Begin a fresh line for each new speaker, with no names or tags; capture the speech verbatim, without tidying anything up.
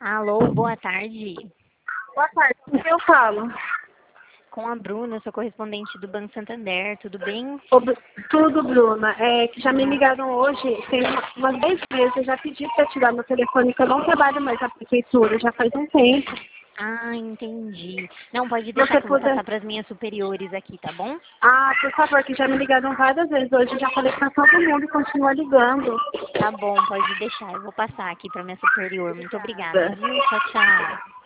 Alô, boa tarde.
Boa tarde, com quem eu falo?
Com a Bruna, sou correspondente do Banco Santander, tudo bem?
Ô, Bru- Tudo, Bruna. É que já me ligaram hoje, tem uma- umas dez vezes, eu já pedi para tirar meu telefone, que eu não trabalho mais na prefeitura, já faz um tempo.
Ah, entendi. Não, pode deixar
Você
que eu vou
puder...
passar para as minhas superiores aqui, tá bom?
Ah, por favor, que já me ligaram várias vezes hoje, já falei para todo mundo e continua ligando.
Tá bom, pode deixar. Eu vou passar aqui para minha superior. Muito obrigada,
Obrigada.
viu? Tchau, tchau.